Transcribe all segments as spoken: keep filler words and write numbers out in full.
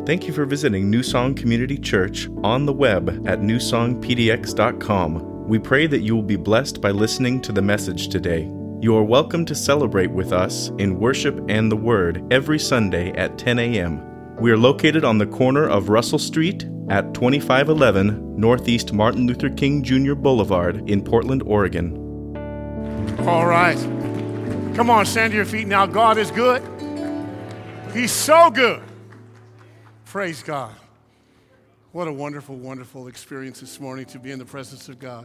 Thank you for visiting New Song Community Church on the web at new song p d x dot com. We pray that you will be blessed by listening to the message today. You are welcome to celebrate with us in worship and the Word every Sunday at ten a.m. We are located on the corner of Russell Street at twenty-five eleven Northeast Martin Luther King Junior Boulevard in Portland, Oregon. All right. Come on, stand to your feet now. God is good. He's so good. Praise God. What a wonderful, wonderful experience this morning to be in the presence of God.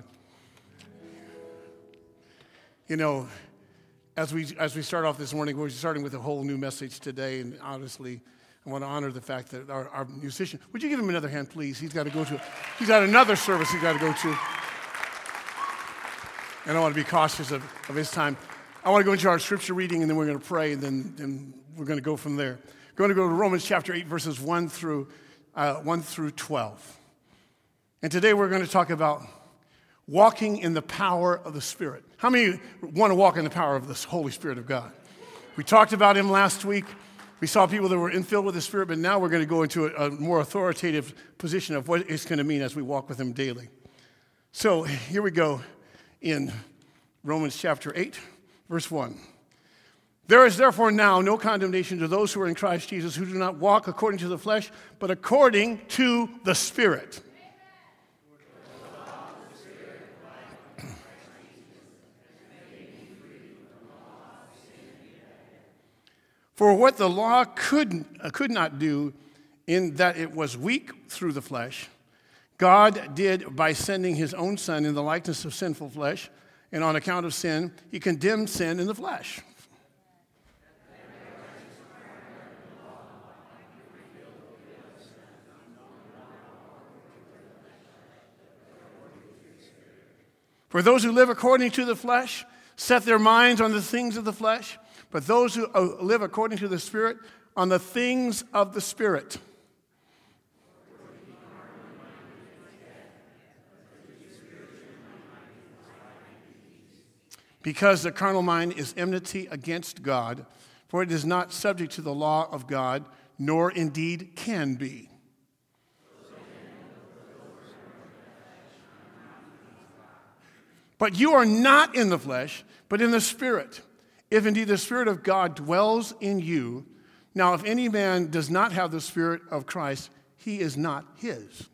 You know, as we as we start off this morning, we're starting with a whole new message today, and honestly, I want to honor the fact that our, our musician, would you give him another hand, please? He's got to go to, he's got another service he's got to go to. And I want to be cautious of, of his time. I want to go into our scripture reading, and then we're going to pray, and then, then we're going to go from there. We're going to go to Romans chapter eight, verses one through, uh, one through twelve. And today we're going to talk about walking in the power of the Spirit. How many want to walk in the power of the Holy Spirit of God? We talked about him last week. We saw people that were infilled with the Spirit, but now we're going to go into a, a more authoritative position of what it's going to mean as we walk with him daily. So here we go in Romans chapter eight, verse one. There is therefore now no condemnation to those who are in Christ Jesus, who do not walk according to the flesh, but according to the Spirit. For what the law could, uh, could not do, in that it was weak through the flesh, God did by sending his own Son in the likeness of sinful flesh, and on account of sin, he condemned sin in the flesh. For those who live according to the flesh set their minds on the things of the flesh, but those who live according to the Spirit on the things of the Spirit. Because the carnal mind is enmity against God, for it is not subject to the law of God, nor indeed can be. But you are not in the flesh, but in the Spirit, if indeed the Spirit of God dwells in you. Now, if any man does not have the Spirit of Christ, he is not his.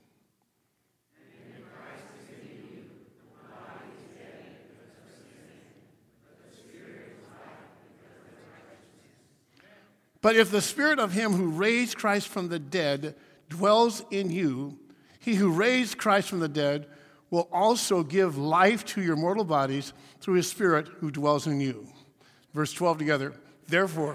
But if the Spirit of him who raised Christ from the dead dwells in you, he who raised Christ from the dead will also give life to your mortal bodies through his Spirit who dwells in you. Verse twelve together. Therefore,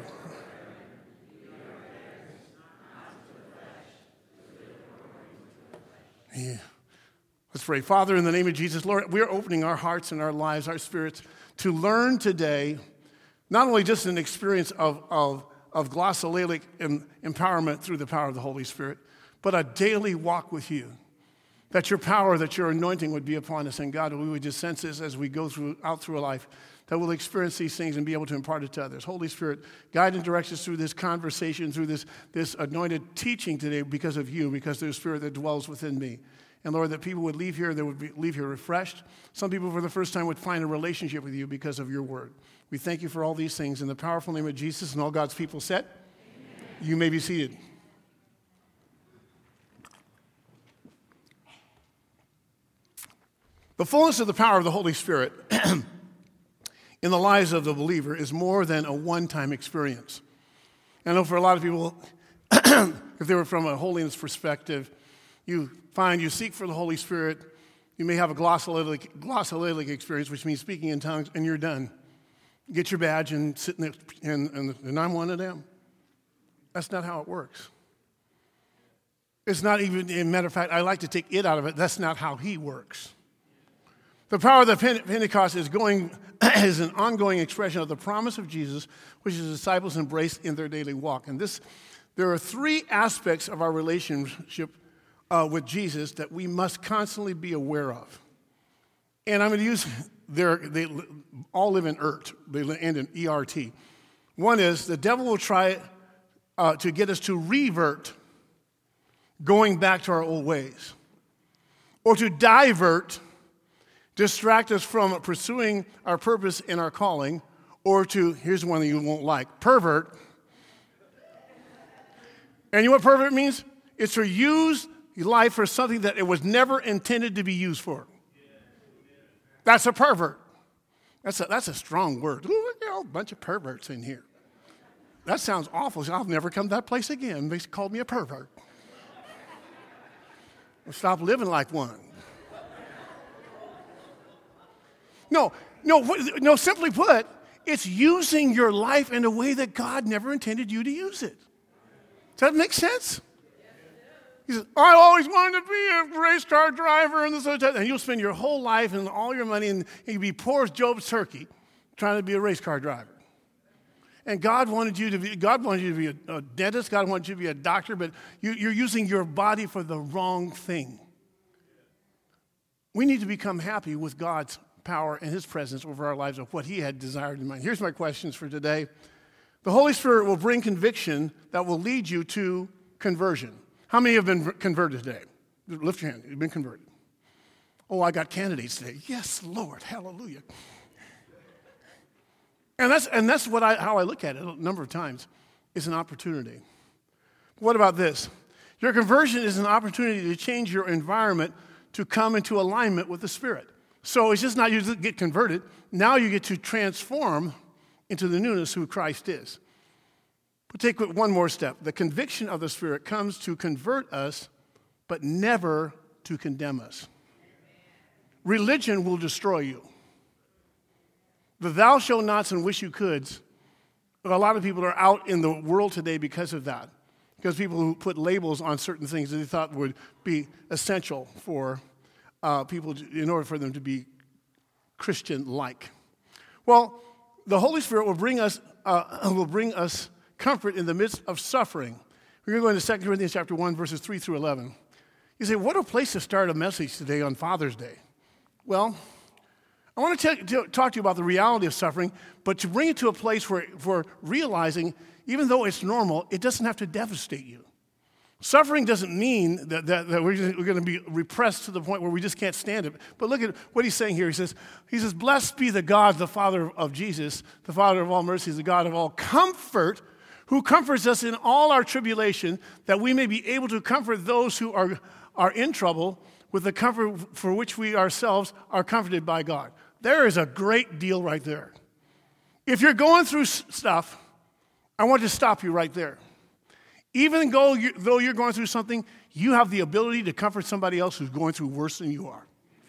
yeah. Let's pray. Father, in the name of Jesus, Lord, we're opening our hearts and our lives, our spirits, to learn today, not only just an experience of, of, of glossolalic empowerment through the power of the Holy Spirit, but a daily walk with you. That your power, that your anointing would be upon us, and God, we would just sense this as we go through out through a life, that we'll experience these things and be able to impart it to others. Holy Spirit, guide and direct us through this conversation, through this, this anointed teaching today because of you, because there's Spirit that dwells within me. And Lord, that people would leave here, they would be, leave here refreshed. Some people for the first time would find a relationship with you because of your word. We thank you for all these things in the powerful name of Jesus, and all God's people said, amen. You may be seated. The fullness of the power of the Holy Spirit in the lives of the believer is more than a one-time experience. I know for a lot of people, if they were from a holiness perspective, you find you seek for the Holy Spirit, you may have a glossolalia glossolalia experience, which means speaking in tongues, and you're done. Get your badge and sit in the, and, and, and I'm one of them. That's not how it works. It's not even, as a matter of fact, I like to take it out of it. That's not how he works. The power of the Pentecost is going is an ongoing expression of the promise of Jesus, which his disciples embraced in their daily walk. And this, there are three aspects of our relationship uh, with Jesus that we must constantly be aware of. And I'm going to use their, they all live in E R T. They end in E R T. One is the devil will try uh, to get us to revert going back to our old ways, or to divert, distract us from pursuing our purpose and our calling, or to, here's one that you won't like, pervert. And you know what pervert means? It's to use life for something that it was never intended to be used for. That's a pervert. That's a, that's a strong word. Ooh, you know, a bunch of perverts in here. That sounds awful. I'll never come to that place again. They called me a pervert. I'll stop living like one. No, no, no, simply put, it's using your life in a way that God never intended you to use it. Does that make sense? He says, I always wanted to be a race car driver, and this and you'll spend your whole life and all your money, and you'll be poor as Job's turkey trying to be a race car driver. And God wanted you to be, God wanted you to be a, a dentist, God wanted you to be a doctor, but you, you're using your body for the wrong thing. We need to become happy with God's power and his presence over our lives of what he had desired in mind. Here's my questions for today. The Holy Spirit will bring conviction that will lead you to conversion. How many have been converted today? Lift your hand. You've been converted. Oh, I got candidates today. Yes, Lord. Hallelujah. And that's, and that's what I, how I look at it a number of times. It's an opportunity. What about this? Your conversion is an opportunity to change your environment to come into alignment with the Spirit. So it's just not you just get converted. Now you get to transform into the newness who Christ is. But take one more step. The conviction of the Spirit comes to convert us, but never to condemn us. Religion will destroy you. The thou shalt nots and wish you coulds, a lot of people are out in the world today because of that. Because people who put labels on certain things that they thought would be essential for uh, people to, in order for them to be Christian-like. Well, the Holy Spirit will bring us uh, will bring us comfort in the midst of suffering. We're going to go into Second Corinthians chapter one, verses three through eleven. You say, what a place to start a message today on Father's Day. Well, I want to, tell, to talk to you about the reality of suffering, but to bring it to a place where, for realizing, even though it's normal, it doesn't have to devastate you. Suffering doesn't mean that, that, that we're, just, we're going to be repressed to the point where we just can't stand it. But look at what he's saying here. He says, he says, blessed be the God, the Father of Jesus, the Father of all mercies, the God of all comfort, who comforts us in all our tribulation, that we may be able to comfort those who are, are in trouble with the comfort for which we ourselves are comforted by God. There is a great deal right there. If you're going through stuff, I want to stop you right there. Even though you're going through something, you have the ability to comfort somebody else who's going through worse than you are.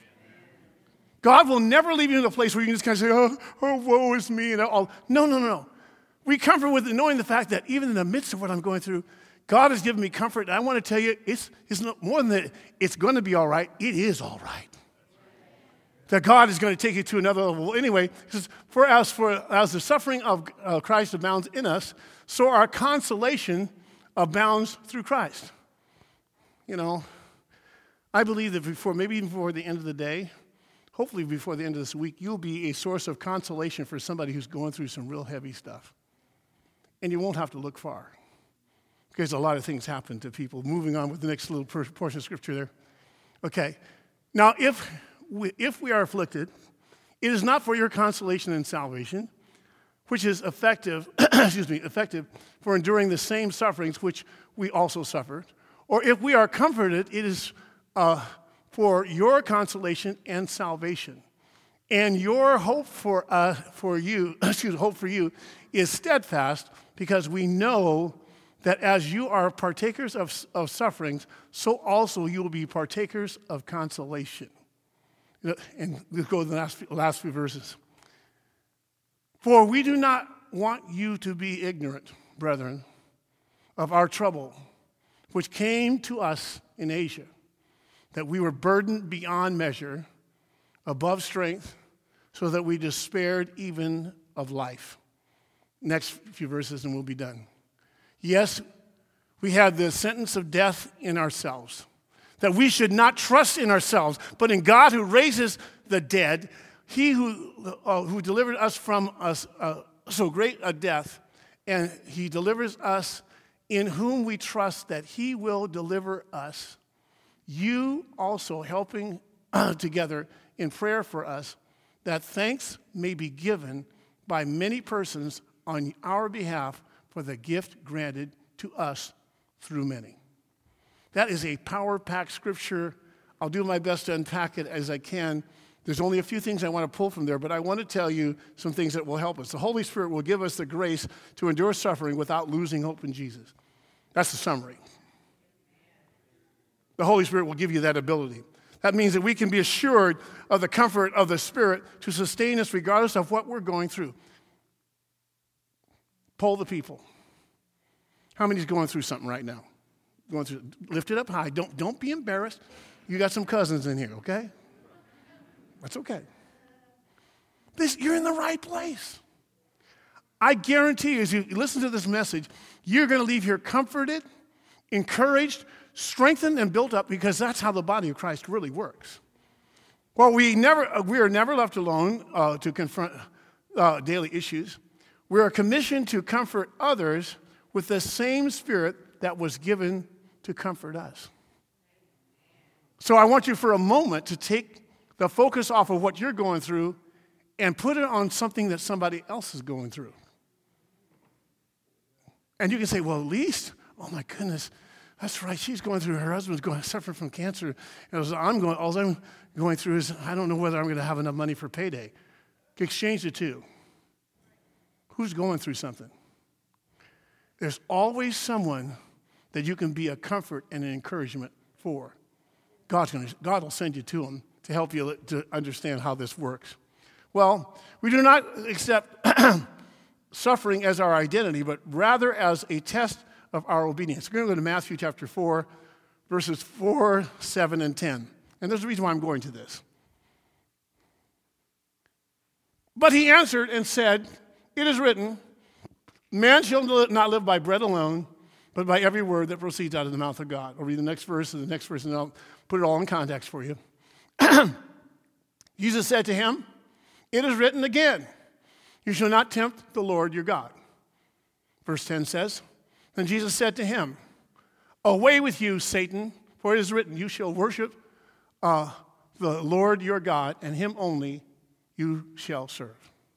God will never leave you in a place where you can just kind of say, oh, oh woe is me. And all. No, no, no, no. We comfort with knowing the fact that even in the midst of what I'm going through, God has given me comfort. And I want to tell you, it's, it's not more than that it's going to be all right. It is all right. That God is going to take you to another level. Anyway, he says, for as, for as the suffering of uh, Christ abounds in us, so our consolation abounds through Christ. You know, I believe that before, maybe even before the end of the day, hopefully before the end of this week, you'll be a source of consolation for somebody who's going through some real heavy stuff. And you won't have to look far, because a lot of things happen to people. Moving on with the next little portion of scripture there. Okay, now if we, if we are afflicted, it is not for your consolation and salvation, which is effective, excuse me, effective for enduring the same sufferings which we also suffered. Or if we are comforted, it is uh, for your consolation and salvation. And your hope for uh, for you, excuse me, hope for you is steadfast, because we know that as you are partakers of, of sufferings, so also you will be partakers of consolation. And let's go to the last, last few verses. For we do not want you to be ignorant, brethren, of our trouble, which came to us in Asia, that we were burdened beyond measure, above strength, so that we despaired even of life. Next few verses and we'll be done. Yes, we had the sentence of death in ourselves, that we should not trust in ourselves, but in God who raises the dead, he who, uh, who delivered us from us, uh, so great a death, and he delivers us in whom we trust that he will deliver us, you also helping together in prayer for us, that thanks may be given by many persons on our behalf for the gift granted to us through many. That is a power-packed scripture. I'll do my best to unpack it as I can. There's only a few things I want to pull from there, but I want to tell you some things that will help us. The Holy Spirit will give us the grace to endure suffering without losing hope in Jesus. That's the summary. The Holy Spirit will give you that ability. That means that we can be assured of the comfort of the Spirit to sustain us regardless of what we're going through. Poll the people. How many's going through something right now? Going through, lift it up high. Don't, don't be embarrassed. You got some cousins in here, okay? That's okay. This, you're in the right place. I guarantee you, as you listen to this message, you're going to leave here comforted, encouraged, strengthened, and built up, because that's how the body of Christ really works. Well, we never, we are never left alone uh, to confront uh, daily issues. We are commissioned to comfort others with the same Spirit that was given to comfort us. So I want you for a moment to take the focus off of what you're going through and put it on something that somebody else is going through. And you can say, well, at least, oh my goodness, that's right, she's going through, her husband's going suffering from cancer. And as I'm going, all I'm going through is, I don't know whether I'm going to have enough money for payday. Exchange the two. Who's going through something? There's always someone that you can be a comfort and an encouragement for. God's gonna, God will send you to them to help you to understand how this works. Well, we do not accept suffering as our identity, but rather as a test of our obedience. We're going to go to Matthew chapter four, verses four, seven, and ten. And there's a reason why I'm going to this. But he answered and said, it is written, man shall not live by bread alone, but by every word that proceeds out of the mouth of God. I'll read the next verse and the next verse, and I'll put it all in context for you. Jesus said to him, it is written again, you shall not tempt the Lord your God. Verse ten says, then Jesus said to him, away with you, Satan, for it is written, you shall worship uh, the Lord your God, and him only you shall serve.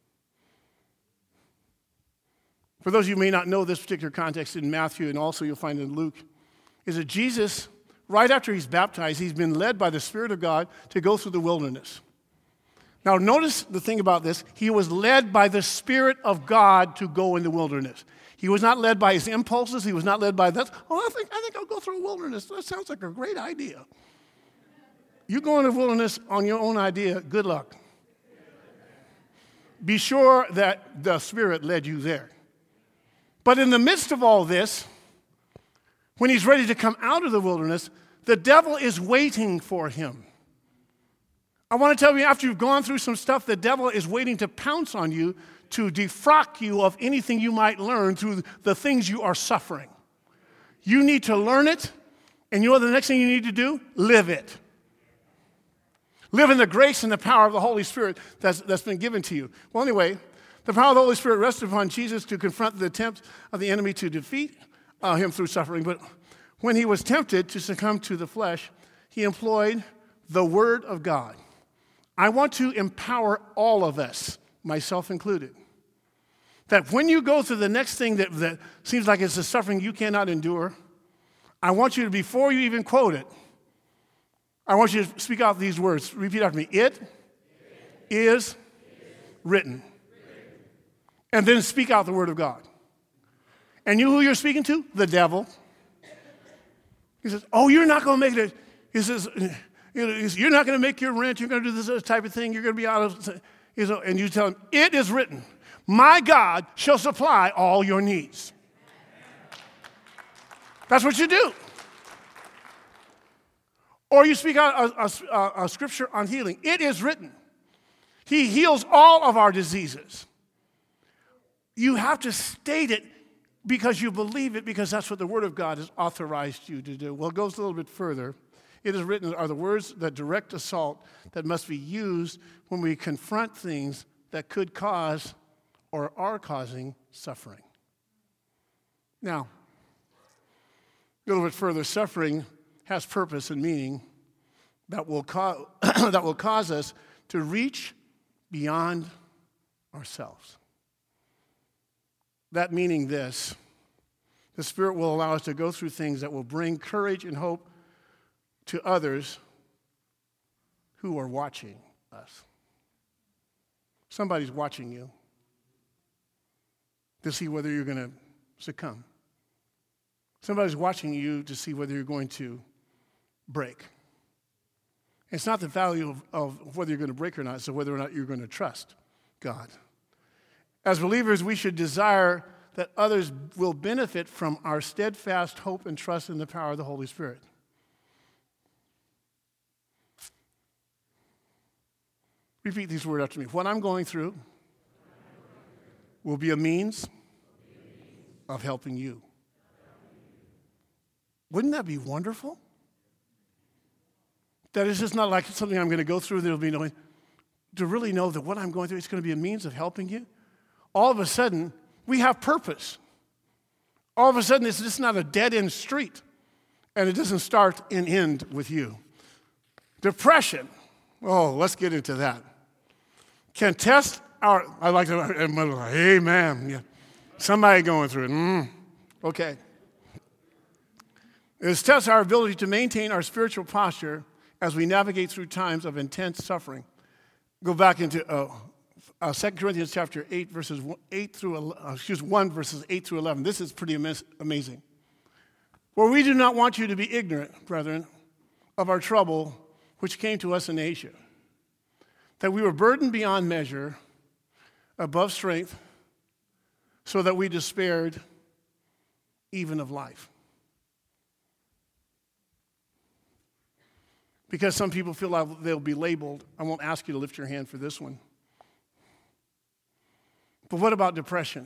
For those of you who may not know this particular context in Matthew, and also you'll find in Luke, is that Jesus, right after he's baptized, he's been led by the Spirit of God to go through the wilderness. Now notice the thing about this, he was led by the Spirit of God to go in the wilderness. He was not led by his impulses, he was not led by that, oh, I think, I think I'll go through a wilderness. That sounds like a great idea. You go in the wilderness on your own idea, good luck. Be sure that the Spirit led you there. But in the midst of all this, when he's ready to come out of the wilderness, the devil is waiting for him. I want to tell you, after you've gone through some stuff, the devil is waiting to pounce on you to defrock you of anything you might learn through the things you are suffering. You need to learn it, and you know the next thing you need to do? Live it. Live in the grace and the power of the Holy Spirit that's, that's been given to you. Well, anyway, the power of the Holy Spirit rested upon Jesus to confront the attempt of the enemy to defeat uh, him through suffering. But when he was tempted to succumb to the flesh, he employed the Word of God. I want to empower all of us, myself included, that when you go through the next thing that, that seems like it's a suffering you cannot endure, I want you to, before you even quote it, I want you to speak out these words. Repeat after me. It, it is, is written. And then speak out the Word of God. And you who you're speaking to? The devil. He says, oh, you're not going to make it. He says, you're not going to make your rent. You're going to do this type of thing. You're going to be out of, he says, and you tell him, it is written, my God shall supply all your needs. That's what you do. Or you speak out a, a, a scripture on healing. It is written. He heals all of our diseases. You have to state it because you believe it, because that's what the Word of God has authorized you to do. Well, it goes a little bit further. It is written are the words that direct assault that must be used when we confront things that could cause or are causing suffering. Now, A little bit further, suffering has purpose and meaning that will, co- that will cause us to reach beyond ourselves. That meaning this, the Spirit will allow us to go through things that will bring courage and hope to others who are watching us. Somebody's watching you to see whether you're going to succumb. Somebody's watching you to see whether you're going to break. It's not the value of, of whether you're going to break or not, it's whether or not you're going to trust God. As believers, we should desire that others will benefit from our steadfast hope and trust in the power of the Holy Spirit. Repeat these words after me. What I'm going through will be a means of helping you. Wouldn't that be wonderful? That it's just not like something I'm going to go through, there'll be no, to really know that what I'm going through is going to be a means of helping you. All of a sudden, we have purpose. All of a sudden, it's just not a dead-end street, and it doesn't start and end with you. Depression, oh, let's get into that. Can test our, I like to, amen. Yeah. Somebody going through it. Mm, okay. It tests our ability to maintain our spiritual posture as we navigate through times of intense suffering. Go back into uh, uh, Second Corinthians chapter eight, verses eight through uh, excuse one verses eight through eleven. This is pretty amazing. For we do not want you to be ignorant, brethren, of our trouble which came to us in Asia, that we were burdened beyond measure, above strength, so that we despaired even of life. Because some people feel like they'll be labeled, I won't ask you to lift your hand for this one. But what about depression?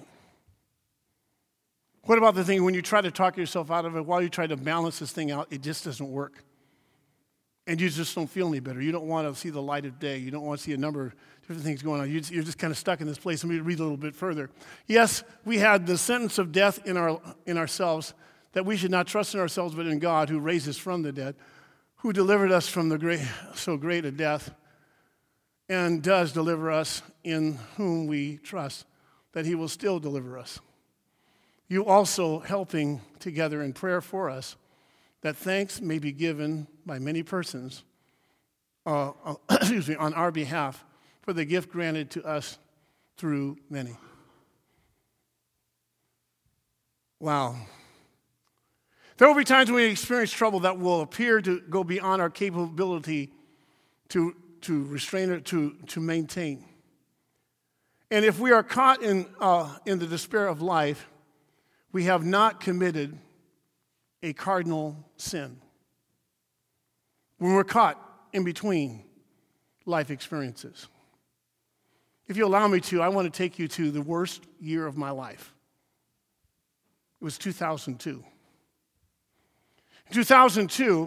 What about the thing when you try to talk yourself out of it, while you try to balance this thing out, it just doesn't work? And you just don't feel any better. You don't want to see the light of day. You don't want to see a number of different things going on. You're just kind of stuck in this place. Let me read a little bit further. Yes, we had the sentence of death in our in ourselves, that we should not trust in ourselves but in God who raised us from the dead, who delivered us from the great, so great a death, and does deliver us, in whom we trust, that he will still deliver us. You also helping together in prayer for us, that thanks may be given by many persons, uh, uh, excuse me, on our behalf, for the gift granted to us through many. Wow. There will be times when we experience trouble that will appear to go beyond our capability to, to restrain or to, to maintain. And if we are caught in, uh, in the despair of life, we have not committed a cardinal sin. When we're caught in between life experiences. If you allow me to, I want to take you to the worst year of my life. It was two thousand two. In two thousand two,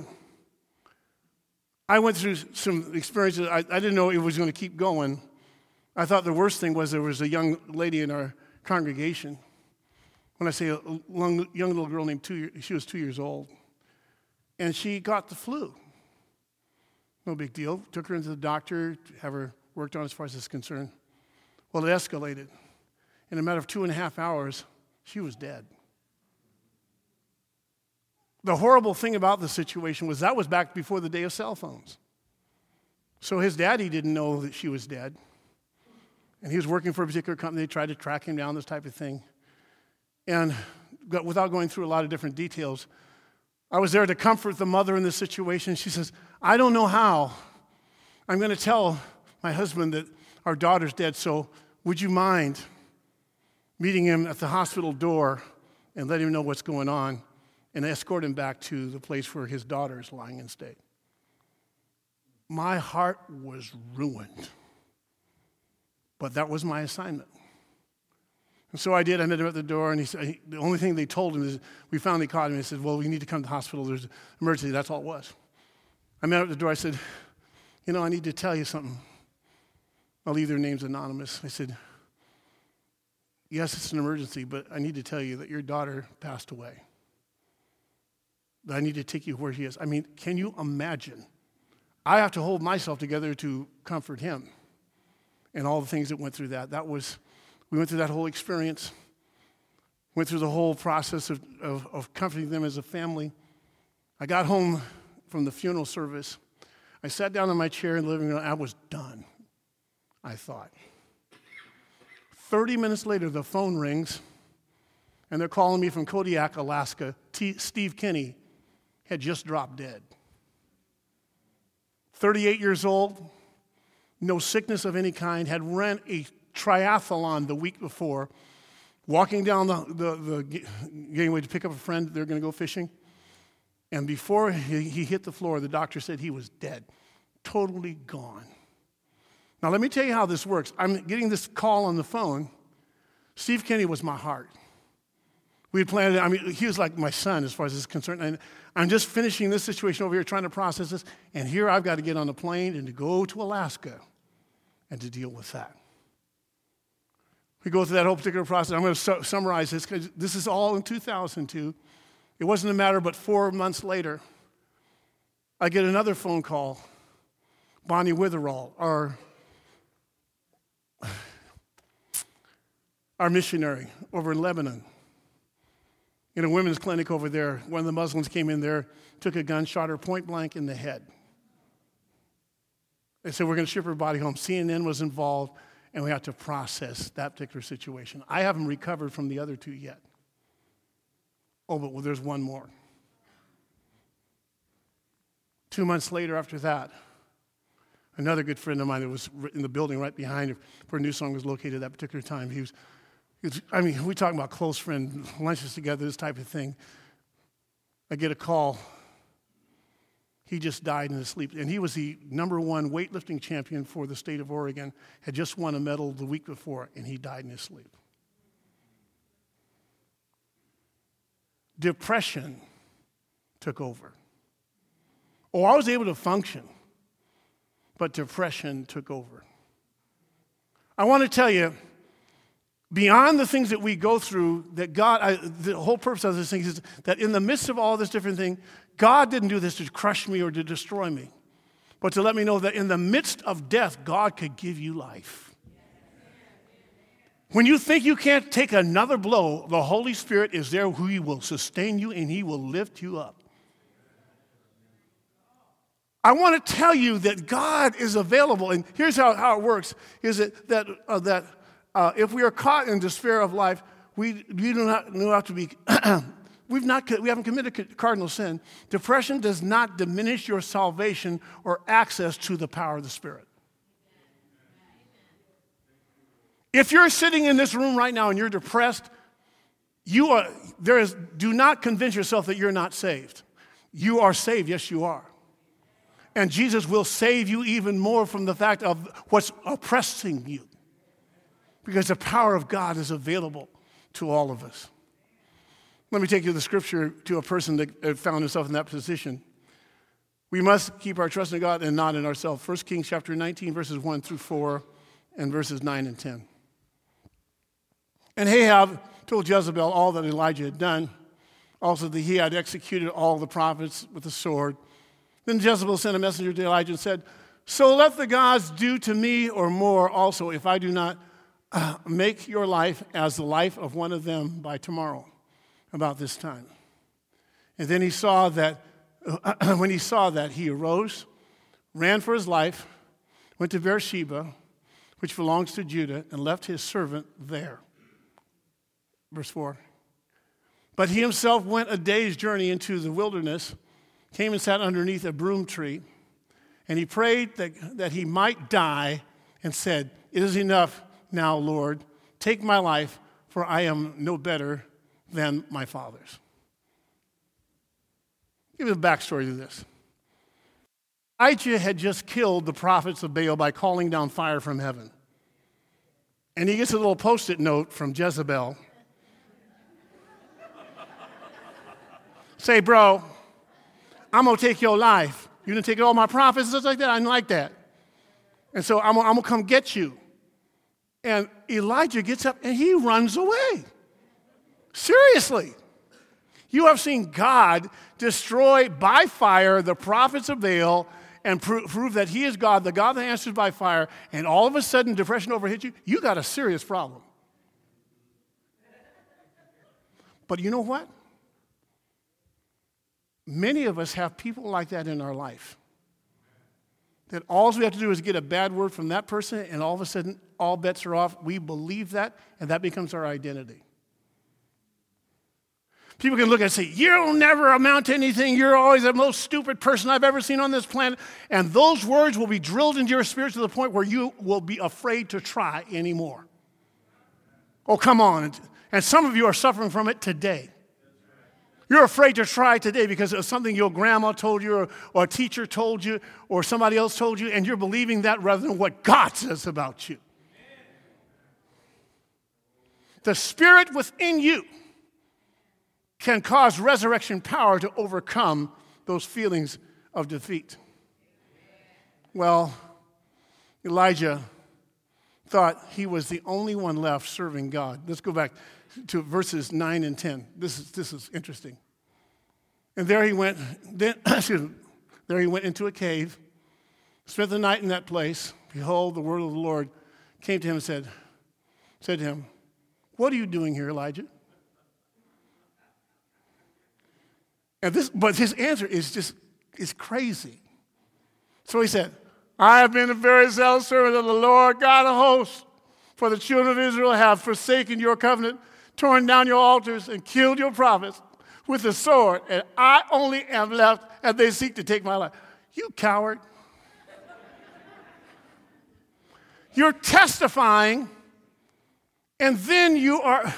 I went through some experiences. I, I didn't know it was going to keep going. I thought the worst thing was there was a young lady in our congregation. When I say a young, young little girl named two, she was two years old. And she got the flu. No big deal. Took her into the doctor, to have her worked on as far as this is concerned. Well, it escalated. In a matter of two and a half hours, she was dead. The horrible thing about the situation was that was back before the day of cell phones. So his daddy didn't know that she was dead. And he was working for a particular company. They tried to track him down, this type of thing. And without going through a lot of different details, I was there to comfort the mother in this situation. She says, I don't know how. I'm going to tell my husband that our daughter's dead, so would you mind meeting him at the hospital door and let him know what's going on and escort him back to the place where his daughter is lying in state? My heart was ruined. But that was my assignment. And so I did. I met him at the door, and he said, he, the only thing they told him is, we finally caught him. He said, well, we need to come to the hospital. There's an emergency. That's all it was. I met him at the door. I said, you know, I need to tell you something. I'll leave their names anonymous. I said, yes, it's an emergency, but I need to tell you that your daughter passed away. that I need to take you where he is. I mean, can you imagine? I have to hold myself together to comfort him and all the things that went through that. That was, we went through that whole experience, went through the whole process of, of, of comforting them as a family. I got home from the funeral service. I sat down in my chair in the living room. I was done, I thought. thirty minutes later, the phone rings, and they're calling me from Kodiak, Alaska. T- Steve Kinney had just dropped dead. thirty-eight years old, no sickness of any kind, had ran a triathlon the week before, walking down the, the, the gateway to pick up a friend. They're going to go fishing. And before he, he hit the floor, the doctor said he was dead, totally gone. Now, let me tell you how this works. I'm getting this call on the phone. Steve Kinney was my heart. We had planned it. I mean, he was like my son as far as this is concerned. And I'm just finishing this situation over here, trying to process this. And here I've got to get on a plane and to go to Alaska and to deal with that. We go through that whole particular process. I'm going to su- summarize this because this is all in two thousand two. It wasn't a matter, but four months later, I get another phone call. Bonnie Witherall, our, our missionary over in Lebanon, in a women's clinic over there, one of the Muslims came in there, took a gun, shot her point blank in the head. They said, we're going to ship her body home. C N N was involved, and we had to process that particular situation. I haven't recovered from the other two yet. Oh, but well, there's one more. Two months later after that, another good friend of mine that was in the building right behind where New Song was located at that particular time, he was, he was I mean, we talking about close friend, lunches together, this type of thing. I get a call. He just died in his sleep. And he was the number one weightlifting champion for the state of Oregon, had just won a medal the week before, and he died in his sleep. Depression took over. Oh, I was able to function, but depression took over. I want to tell you, beyond the things that we go through, that God, I, the whole purpose of this thing is that in the midst of all this different thing, God didn't do this to crush me or to destroy me, but to let me know that in the midst of death, God could give you life. When you think you can't take another blow, the Holy Spirit is there who He will sustain you and He will lift you up. I want to tell you that God is available, and here's how, how it works, is it that, uh, that uh, if we are caught in despair of life, we, we do not know how to be, we've not, we haven't committed cardinal sin. Depression does not diminish your salvation or access to the power of the Spirit. If you're sitting in this room right now and you're depressed, you are, there is, do not convince yourself that you're not saved. You are saved, yes you are. And Jesus will save you even more from the fact of what's oppressing you. Because the power of God is available to all of us. Let me take you to the scripture to a person that found himself in that position. We must keep our trust in God and not in ourselves. First Kings chapter nineteen, verses one through four, and verses nine and ten. And Ahab told Jezebel all that Elijah had done, also that he had executed all the prophets with the sword. Then Jezebel sent a messenger to Elijah and said, so let the gods do to me or more also if I do not uh, make your life as the life of one of them by tomorrow, about this time. And then he saw that, uh, when he saw that, he arose, ran for his life, went to Beersheba, which belongs to Judah, and left his servant there. Verse four. But he himself went a day's journey into the wilderness, came and sat underneath a broom tree, and he prayed that, that he might die and said, it is enough now, Lord, take my life, for I am no better than my fathers. Give you a backstory to this. Elijah had just killed the prophets of Baal by calling down fire from heaven. And he gets a little post-it note from Jezebel. Say, bro, I'm going to take your life. You're going to take all my prophets and stuff like that? I didn't like that. And so I'm, I'm going to come get you. And Elijah gets up and he runs away. Seriously. You have seen God destroy by fire the prophets of Baal and pro- prove that he is God, the God that answers by fire, and all of a sudden depression overhits you. You got a serious problem. But you know what? Many of us have people like that in our life. That all we have to do is get a bad word from that person, and all of a sudden, all bets are off. We believe that, and that becomes our identity. People can look and say, you'll never amount to anything. You're always the most stupid person I've ever seen on this planet. And those words will be drilled into your spirit to the point where you will be afraid to try anymore. Oh, come on. And some of you are suffering from it today. You're afraid to try today because of something your grandma told you or, or a teacher told you or somebody else told you, and you're believing that rather than what God says about you. The spirit within you can cause resurrection power to overcome those feelings of defeat. Well, Elijah thought he was the only one left serving God. Let's go back to verses nine and ten. This is, this is interesting. And there he went, then, excuse me, there he went into a cave, spent the night in that place. Behold, the word of the Lord came to him and said, said to him, what are you doing here, Elijah? And this, but his answer is just, is crazy. So he said, I have been a very zealous servant of the Lord God of hosts, for the children of Israel have forsaken your covenant, torn down your altars, and killed your prophets with the sword, and I only am left, and they seek to take my life. You coward. You're testifying, and then you are...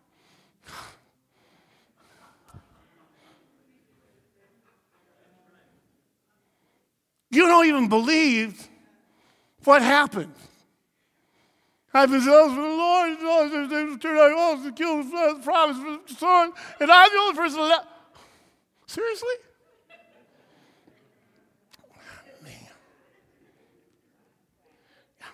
You don't even believe what happened. I've been zealous for the Lord, they turned out walls to kill the prophets with the sword, and I'm the only person left. Seriously? Man. Yeah.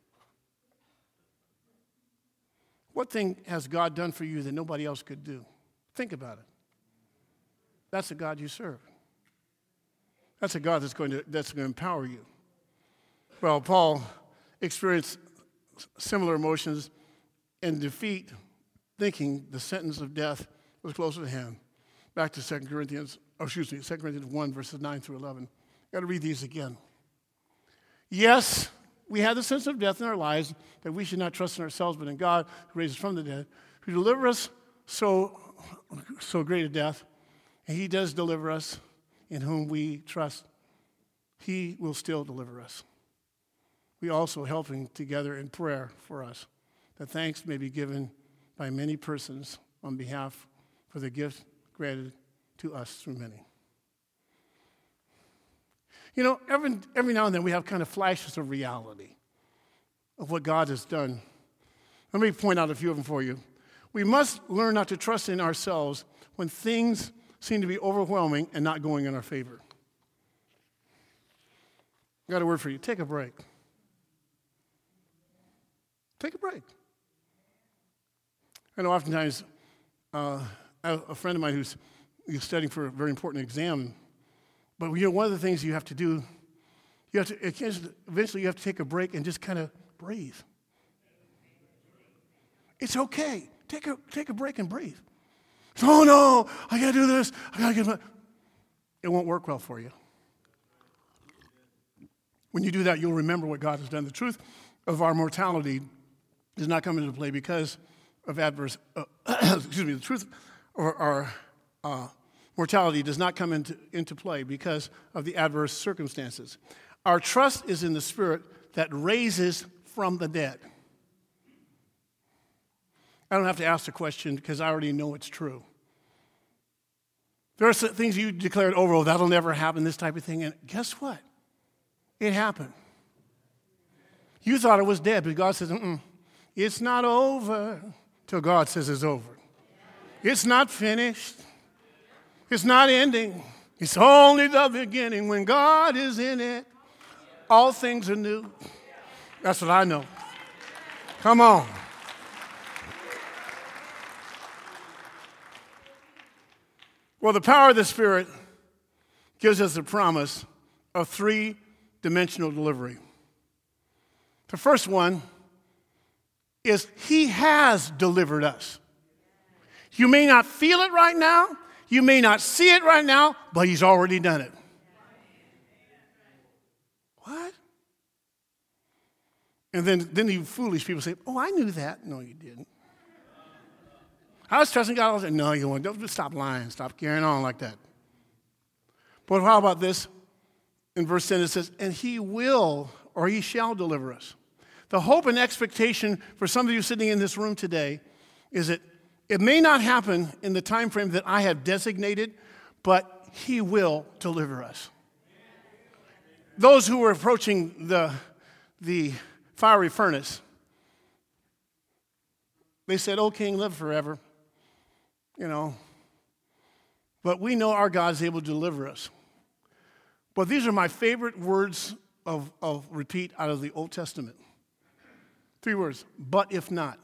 What thing has God done for you that nobody else could do? Think about it. That's the God you serve. That's a God that's going to, that's going to empower you. Well, Paul experienced similar emotions and defeat, thinking the sentence of death was closer to him. Back to Second Corinthians, oh, excuse me, Second Corinthians one, verses nine through eleven. Got to read these again. Yes, we have the sense of death in our lives, that we should not trust in ourselves, but in God, who raises from the dead, who delivers us so, so great a death, and he does deliver us, in whom we trust. He will still deliver us. We also helping together in prayer for us, that thanks may be given by many persons on behalf for the gift granted to us through many. You know, every, every now and then we have kind of flashes of reality of what God has done. Let me point out a few of them for you. We must learn not to trust in ourselves when things seem to be overwhelming and not going in our favor. I got a word for you. Take a break. Take a break. I know oftentimes uh, I have a friend of mine who's, who's studying for a very important exam, but you know, one of the things you have to do, you have to eventually you have to take a break and just kind of breathe. It's okay. Take a take a break and breathe. Oh no, I gotta do this. I gotta get my. It won't work well for you. When you do that, you'll remember what God has done. The truth of our mortality does not come into play because of adverse. Uh, excuse me. The truth of our uh, mortality does not come into into play because of the adverse circumstances. Our trust is in the Spirit that raises from the dead. I don't have to ask the question because I already know it's true. There are some things you declared over, oh, that'll never happen, this type of thing. And guess what? It happened. You thought it was dead, but God says, mm-mm, it's not over till God says it's over. It's not finished. It's not ending. It's only the beginning. When God is in it, all things are new. That's what I know. Come on. Well, the power of the Spirit gives us the promise of three-dimensional delivery. The first one is He has delivered us. You may not feel it right now, you may not see it right now, but He's already done it. What? And then, then you foolish people say, oh, I knew that. No, you didn't. I was trusting God. I was like, no, you won't. Don't stop lying. Stop carrying on like that. But how about this? In verse ten it says, and He will or He shall deliver us. The hope and expectation for some of you sitting in this room today is that it may not happen in the time frame that I have designated, but He will deliver us. Those who were approaching the, the fiery furnace, they said, oh, King, live forever. You know, but we know our God is able to deliver us. But these are my favorite words of, of repeat out of the Old Testament. Three words, but if not.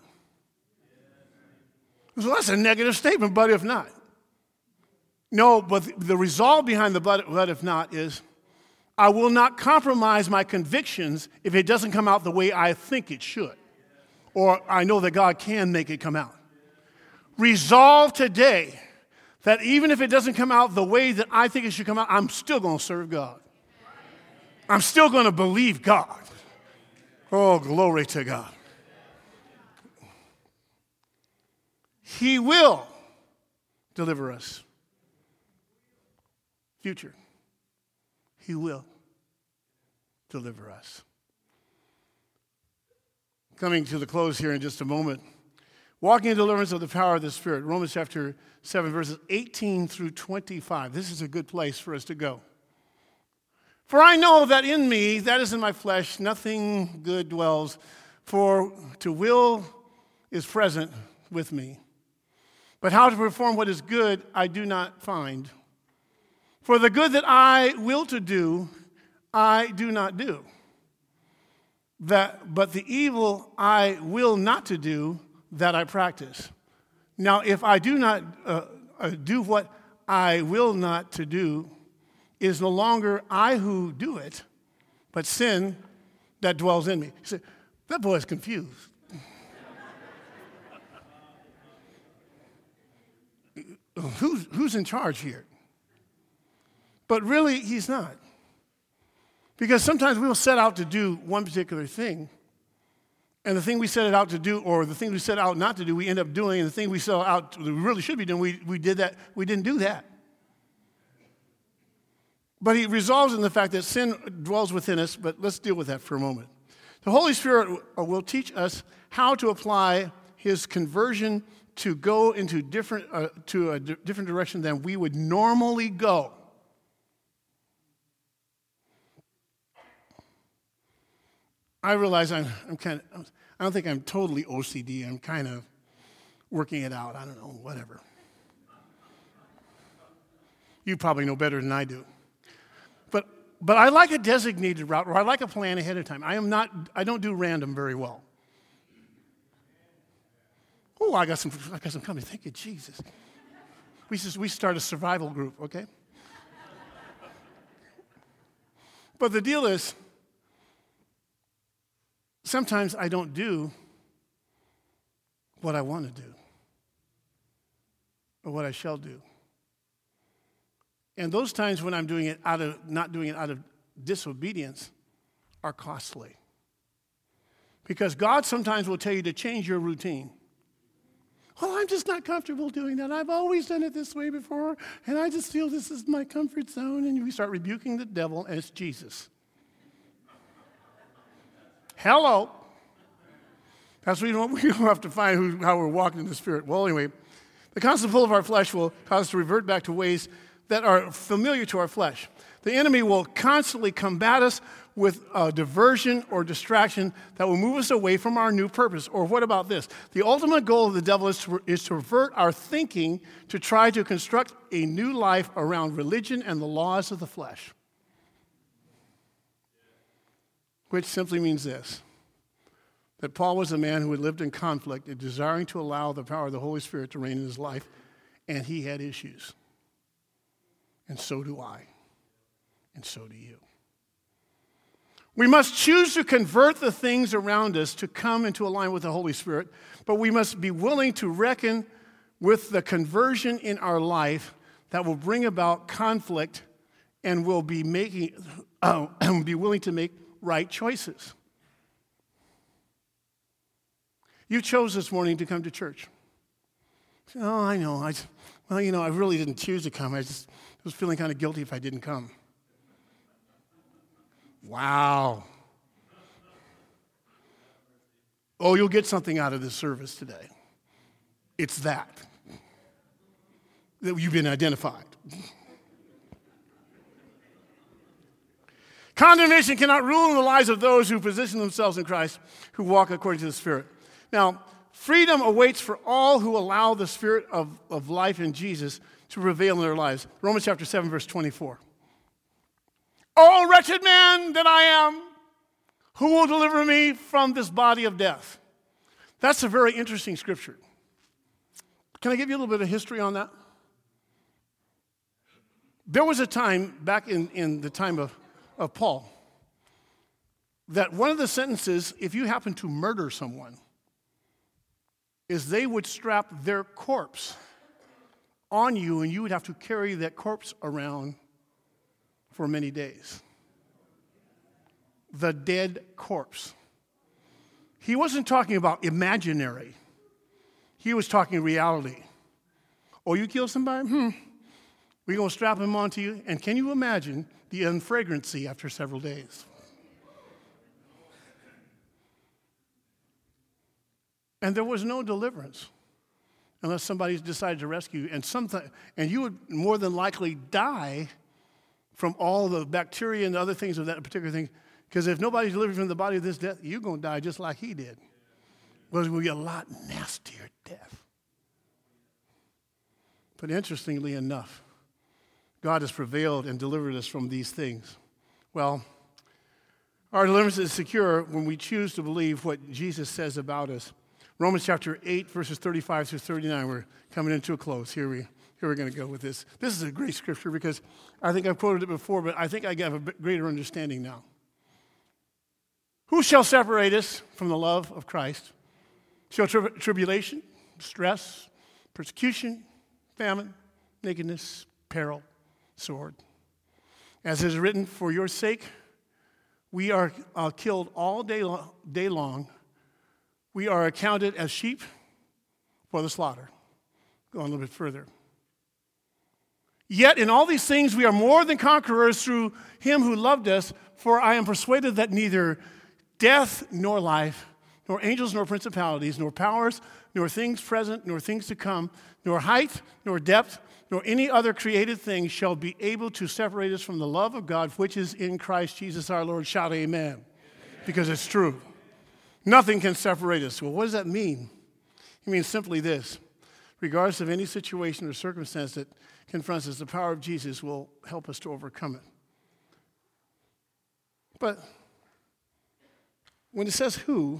So that's a negative statement, but if not. No, but the, the resolve behind the but, but if not is, I will not compromise my convictions if it doesn't come out the way I think it should. Or I know that God can make it come out. Resolve today that even if it doesn't come out the way that I think it should come out, I'm still going to serve God. I'm still going to believe God. Oh, glory to God. He will deliver us. Future. He will deliver us. Coming to the close here in just a moment. Walking in deliverance of the power of the Spirit. Romans chapter seven, verses eighteen through twenty-five. This is a good place for us to go. For I know that in me, that is in my flesh, nothing good dwells. For to will is present with me. But how to perform what is good, I do not find. For the good that I will to do, I do not do. That, but the evil I will not to do, that I practice. Now, if I do not uh, uh, do what I will not to do, it is no longer I who do it, but sin that dwells in me. You say, that boy is confused. who's, who's in charge here? But really, he's not. Because sometimes we'll set out to do one particular thing, and the thing we set it out to do, or the thing we set out not to do, we end up doing, and the thing we set out to, we really should be doing, we, we did that, we didn't do that. But he resolves in the fact that sin dwells within us, but let's deal with that for a moment. The Holy Spirit will teach us how to apply His conversion to go into different, uh, to a d- different direction than we would normally go. I realize I'm, I'm kind of, I don't think I'm totally O C D. I'm kind of working it out. I don't know, whatever. You probably know better than I do. But but I like a designated route, or I like a plan ahead of time. I am not, I don't do random very well. Oh, I got some, I got some company. Thank you, Jesus. We just, we start a survival group, okay? But the deal is, sometimes I don't do what I want to do or what I shall do. And those times when I'm doing it out of, not doing it out of disobedience are costly. Because God sometimes will tell you to change your routine. Well, I'm just not comfortable doing that. I've always done it this way before, and I just feel this is my comfort zone. And we start rebuking the devil, and it's Jesus. Hello. That's what we don't have to find who, how we're walking in the Spirit. Well, anyway, the constant pull of our flesh will cause us to revert back to ways that are familiar to our flesh. The enemy will constantly combat us with a diversion or distraction that will move us away from our new purpose. Or what about this? The ultimate goal of the devil is to, is to pervert our thinking to try to construct a new life around religion and the laws of the flesh. Which simply means this, that Paul was a man who had lived in conflict and desiring to allow the power of the Holy Spirit to reign in his life, and he had issues. and so do I, and so do you. We must choose to convert the things around us to come into alignment with the Holy Spirit, but we must be willing to reckon with the conversion in our life that will bring about conflict and will be making, uh, be willing to make right choices. You chose this morning to come to church. Oh, I know. I, well, you know, I really didn't choose to come. I just was feeling kind of guilty if I didn't come. Wow. Oh, you'll get something out of this service today. It's that. That you've been identified. Condemnation cannot rule in the lives of those who position themselves in Christ, who walk according to the Spirit. Now, freedom awaits for all who allow the Spirit of, of life in Jesus to prevail in their lives. Romans chapter seven, verse twenty-four. Oh, wretched man that I am, who will deliver me from this body of death? That's a very interesting scripture. Can I give you a little bit of history on that? There was a time back in, in the time of, of Paul that one of the sentences, if you happen to murder someone, is they would strap their corpse on you and you would have to carry that corpse around for many days. The dead corpse. He wasn't talking about imaginary. He was talking reality. Oh, you killed somebody? Hmm. We're going to strap him onto you. And can you imagine the unfragrancy after several days? And there was no deliverance unless somebody decided to rescue you. And, sometime, and you would more than likely die from all the bacteria and the other things of that particular thing. Because if nobody's delivered from the body of this death, you're going to die just like he did. Well, it will be a lot nastier death. But interestingly enough, God has prevailed and delivered us from these things. Well, our deliverance is secure when we choose to believe what Jesus says about us. Romans chapter eight, verses thirty-five through thirty-nine. We're coming into a close. Here, we, here we're going to go with this. This is a great scripture because I think I've quoted it before, but I think I have a greater understanding now. Who shall separate us from the love of Christ? Shall tri- tribulation, stress, persecution, famine, nakedness, peril, sword? As is written, for your sake we are uh, killed all day, lo- day long. We are accounted as sheep for the slaughter. Go on a little bit further. Yet in all these things we are more than conquerors through him who loved us, for I am persuaded that neither death nor life, nor angels nor principalities, nor powers, nor things present, nor things to come, nor height, nor depth, nor any other created thing shall be able to separate us from the love of God, which is in Christ Jesus our Lord. Shout amen. Amen. Because it's true. Nothing can separate us. Well, what does that mean? It means simply this. Regardless of any situation or circumstance that confronts us, the power of Jesus will help us to overcome it. But when it says who,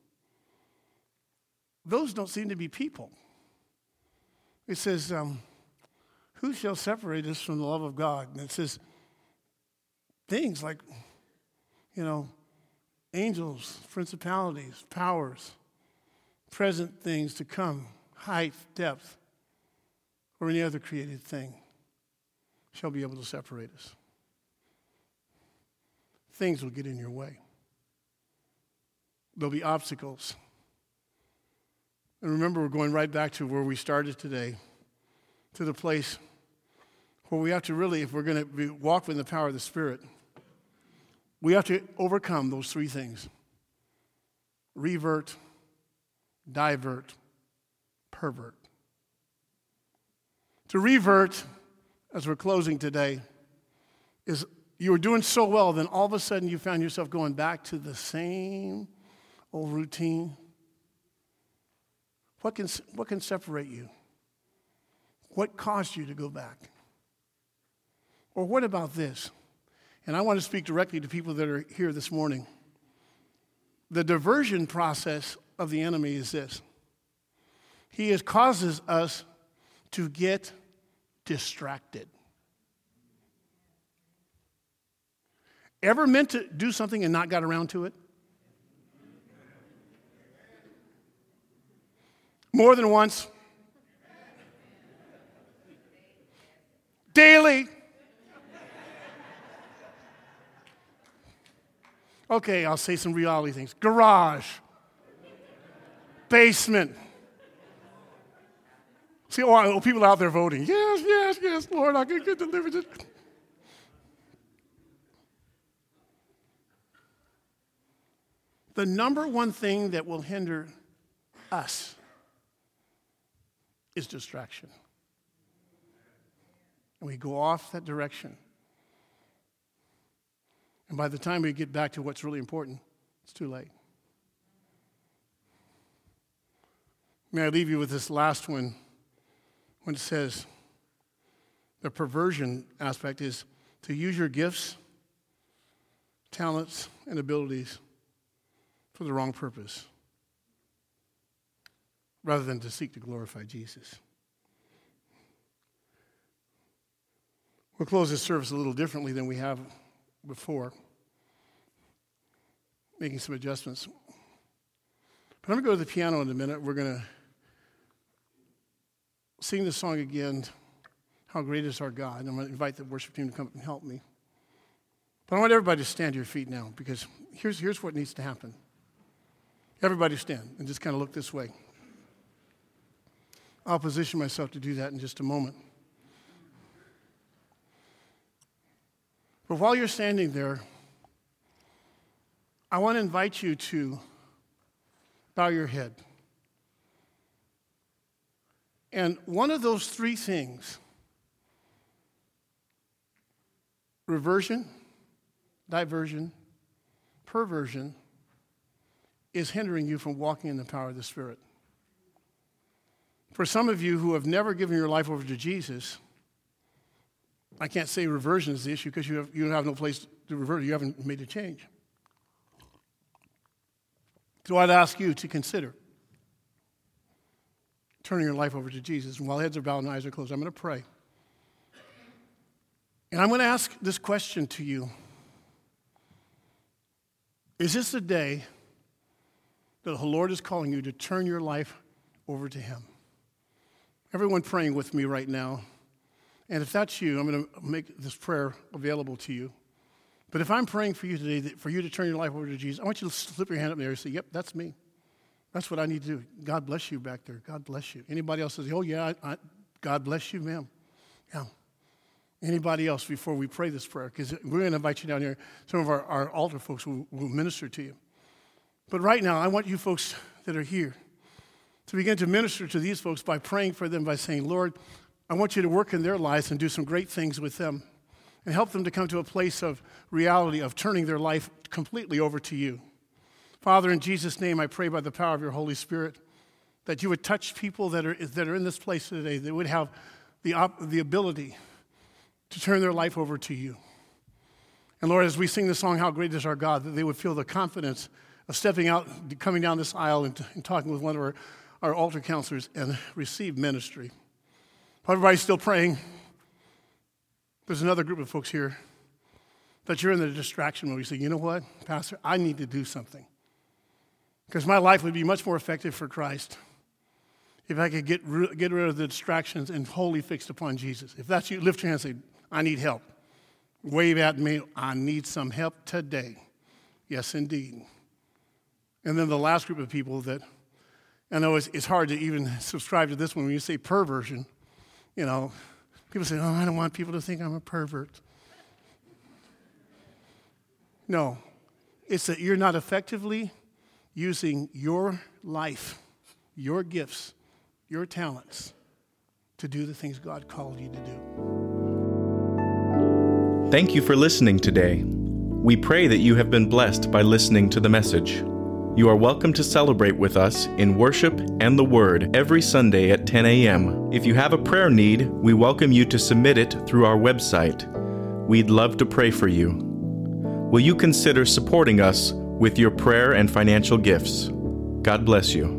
those don't seem to be people. It says, um, who shall separate us from the love of God? And it says things like, you know, angels, principalities, powers, present things to come, height, depth, or any other created thing shall be able to separate us. Things will get in your way. There'll be obstacles. And remember, we're going right back to where we started today, to the place where we have to really, if we're going to be, walk in the power of the Spirit, we have to overcome those three things. Revert, divert, pervert. To revert, as we're closing today, is you were doing so well, then all of a sudden you found yourself going back to the same old routine. What can, what can separate you? What caused you to go back? Or what about this? And I want to speak directly to people that are here this morning. The diversion process of the enemy is this. He is, causes us to get distracted. Ever meant to do something and not got around to it? More than once? Daily? Okay, I'll say some reality things. Garage. Basement. See, oh, people out there voting. Yes, yes, yes, Lord, I can get delivered. The number one thing that will hinder us is distraction. And we go off that direction. And by the time we get back to what's really important, it's too late. May I leave you with this last one when it says the perversion aspect is to use your gifts, talents, and abilities for the wrong purpose rather than to seek to glorify Jesus. We'll close this service a little differently than we have before, making some adjustments. But I'm going to go to the piano in a minute. We're going to sing the song again, How Great Is Our God. I'm going to invite the worship team to come and help me. But I want everybody to stand to your feet now, because here's, here's what needs to happen. Everybody stand and just kind of look this way. I'll position myself to do that in just a moment. But while you're standing there, I want to invite you to bow your head. And one of those three things, reversion, diversion, perversion, is hindering you from walking in the power of the Spirit. For some of you who have never given your life over to Jesus, I can't say reversion is the issue because you have, you have no place to revert. You haven't made a change. So I'd ask you to consider turning your life over to Jesus. And while heads are bowed and eyes are closed, I'm going to pray. And I'm going to ask this question to you. Is this the day that the Lord is calling you to turn your life over to Him? Everyone praying with me right now. And if that's you, I'm going to make this prayer available to you. But if I'm praying for you today, for you to turn your life over to Jesus, I want you to slip your hand up there and say, yep, that's me. That's what I need to do. God bless you back there. God bless you. Anybody else says, oh, yeah, I, I, God bless you, ma'am. Yeah. Anybody else before we pray this prayer? Because we're going to invite you down here. Some of our, our altar folks will, will minister to you. But right now, I want you folks that are here to begin to minister to these folks by praying for them, by saying, Lord, I want you to work in their lives and do some great things with them and help them to come to a place of reality, of turning their life completely over to you. Father, in Jesus' name, I pray by the power of your Holy Spirit that you would touch people that are, that are in this place today, that would have the, op- the ability to turn their life over to you. And Lord, as we sing the song, How Great Is Our God, that they would feel the confidence of stepping out, coming down this aisle and, and talking with one of our, our altar counselors and receive ministry. Everybody's still praying. There's another group of folks here that you're in the distraction mode. You say, you know what, Pastor, I need to do something. Because my life would be much more effective for Christ if I could get, ri- get rid of the distractions and wholly fixed upon Jesus. If that's you, lift your hand and say, I need help. Wave at me, I need some help today. Yes, indeed. And then the last group of people that, I know it's, it's hard to even subscribe to this one when you say perversion. You know, people say, oh, I don't want people to think I'm a pervert. No, it's that you're not effectively using your life, your gifts, your talents to do the things God called you to do. Thank you for listening today. We pray that you have been blessed by listening to the message. You are welcome to celebrate with us in worship and the Word every Sunday at ten a.m. If you have a prayer need, we welcome you to submit it through our website. We'd love to pray for you. Will you consider supporting us with your prayer and financial gifts? God bless you.